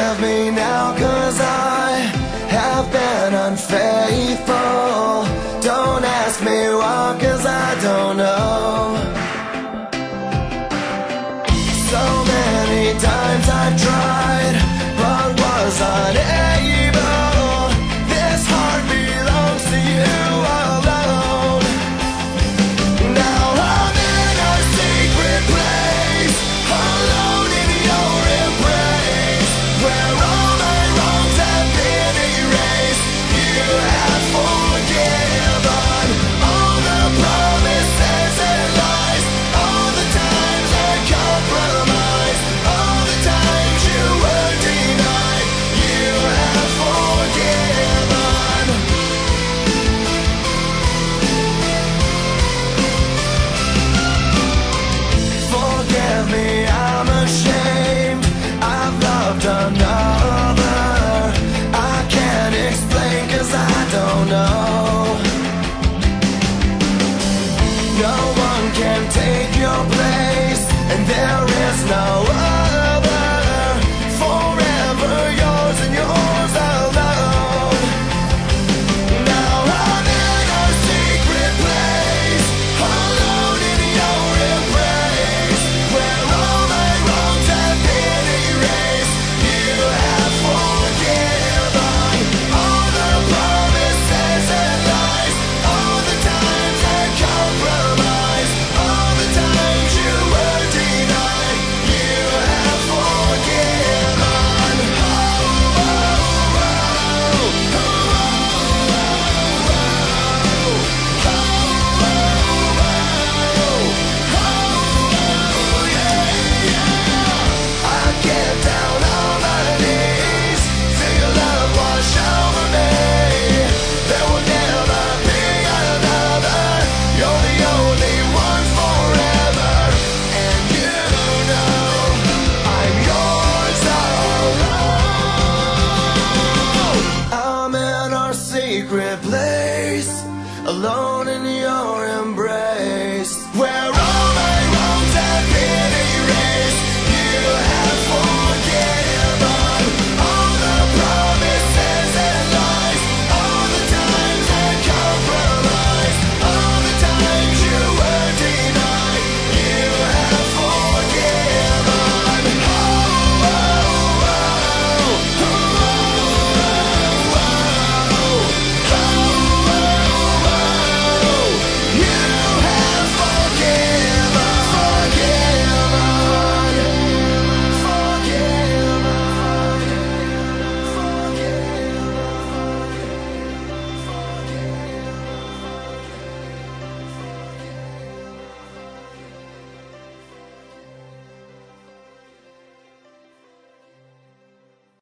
Forgive me now, 'cause I have been unfaithful. Don't ask me why, 'cause I don't know. So many times I tried, but was unable. This heart belongs to you alone. Now I'm in a secret place, alone in your embrace, where all my wrongs have been erased. You have forgiven all the promises and lies, all the times I compromised, all the times you were denied. You have forgiven. Forgive me, I'm ashamed. I've loved another. I can't explain, 'cause I don't know. No one can take your place, and there is no